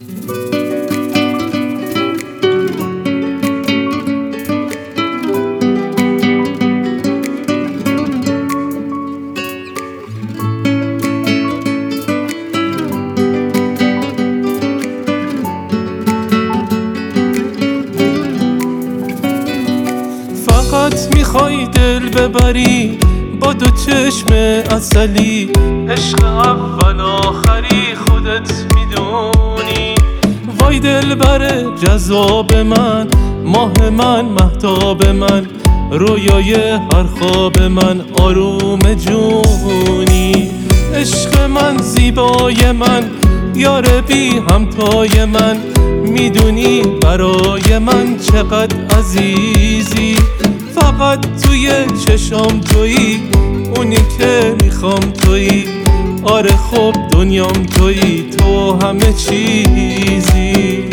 فقط میخوای دل ببری با دو چشم عسلی، عشق اول آخری خودت میدونی. وای دل بره جذاب من، ماه من مهتاب من، رویای هر خواب من آروم جونی. عشق من زیبای من، یار بی همتای من، میدونی برای من چقدر عزیزی. فقط توی چشام تویی، اونی که میخوام تویی. آره خب دنیام تویی، تو همه چیزی.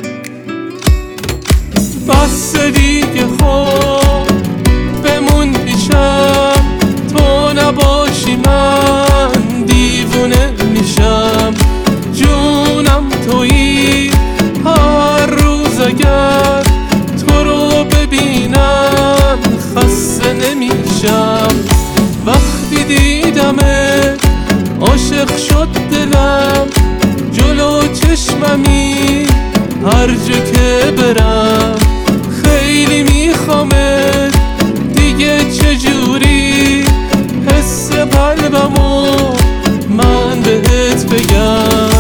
بس دیگه خب بمون پیشم، تو نباشی من دیوونه میشم. جونم تویی، هر روز اگر تو رو ببینم خسته نمیشم. وقتی دیدمت عاشق شد دلم، جلو چشممی هر جا که برم. خیلی میخوامت دیگه، چجوری حس قلبمو من بهت بگم.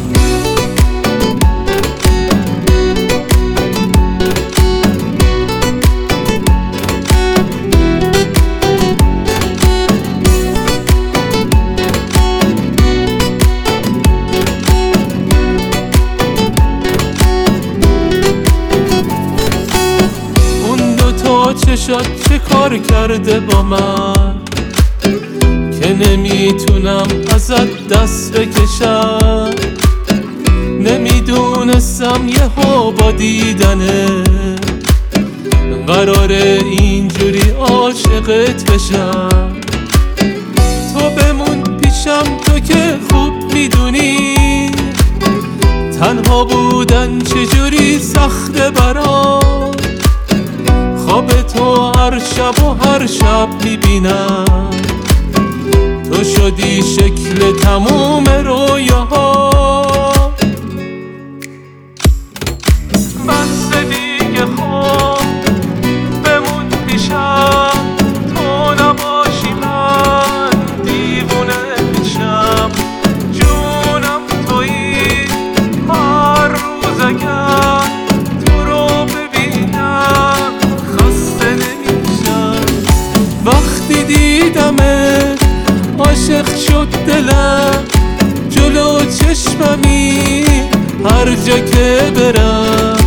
چشات چه کار کرده با من که نمیتونم ازت دست بکشم. نمیدونستم یهو با دیدنه قراره اینجوری عاشقت بشم. تو بمون پیشم، تو که خوب میدونی تنها بودن چجوری سخته برام. خواب تو هر شب و هر شب میبینم، تو شدی شکل تموم رویاها. بس دیگه خب بمون پیشم، تو نباشی من دیوونه میشم. جونم تویی، هر روز اگر تو رو ببینم خسته نمیشم. وقتی دیدمت عاشق شد دلم، جلو چشممی هر جا که برم.